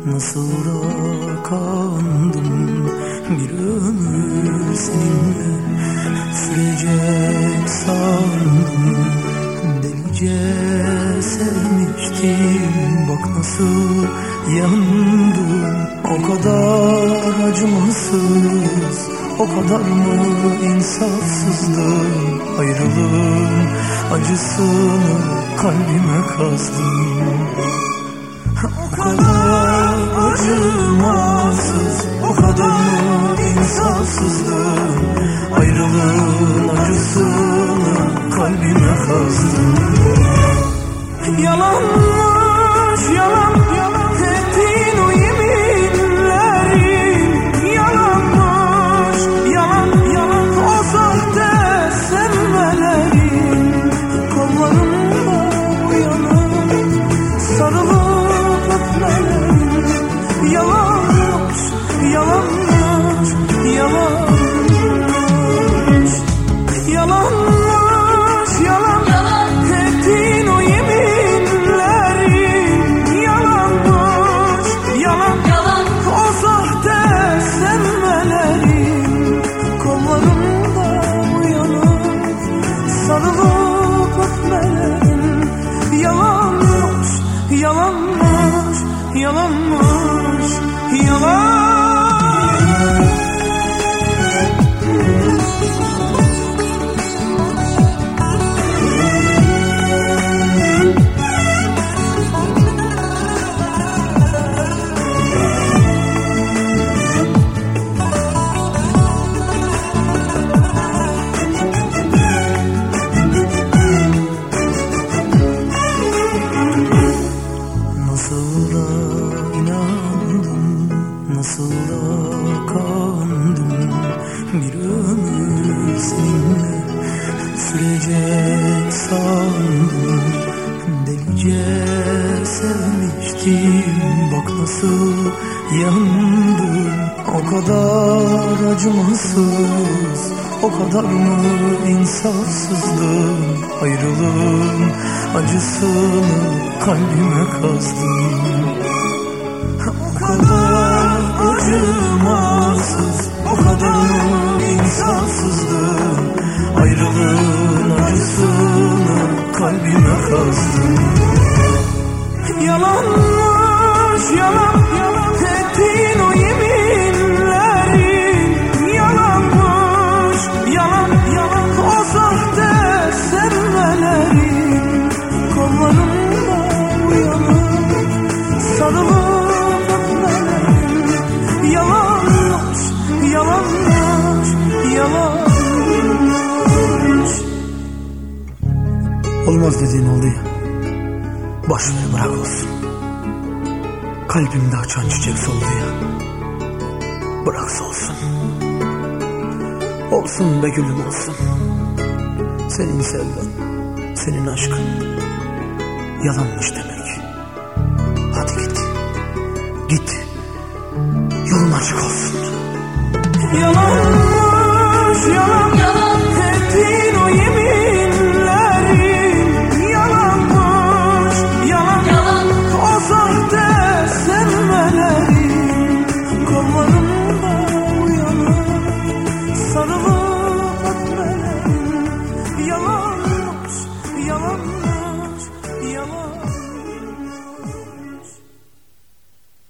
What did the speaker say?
Nasıl da kandım bir ömür seninle sürecek sandım. Delice sevmiştim, bak nasıl yandım. O kadar acımasız, o kadar mı insafsızdım. Ayrılığın acısını kalbime kazdım. O kadar acımasız, o kadar mı insafsızdım. Ayrılığın acısını kalbime kazdım. Yalanmış yalan, ettiğin o yeminlerin. Yalanmış yalan, o sahte sevmelerin. Kollarımda uyanıp sarılıp öpmelerin. Yalanmış, yalanmış, yalanmış. Yalanmış yalan, ettiğin o yeminlerin. Yalanmış yalan, o sahte sevmelerin. Kollarımda uyanıp sarılıp öpmelerin. Yalanmış, yalanmış, yalanmış, yalan. Nasıl da kandım bir ömür seninle sürecek sandım. Delice sevmiştim, bak nasıl yandım. O kadar acımasız, o kadar mı insafsızdım. Ayrılığın acısını kalbime kazdım. O kadar acımasız, o kadar mı insafsızdım. Ayrılığın acısını kalbime kazdım. Yalanmış yalan, ettiğin o yeminlerin. Yalanmış yalan, o sahte sevmelerin. Kollarımda uyanıp sarılıp öpmelerin. Yalanmış, yalanmış, yalanmış. Olmaz dediğin oldu ya, boş ver, bırak olsun. Kalbimde açan çiçek soldu ya, bırak solsun. Olsun be gülüm, olsun. Senin sevdan, senin aşkın yalanmış demek. Hadi git, git, yolun açık olsun. Yalanmış yalan,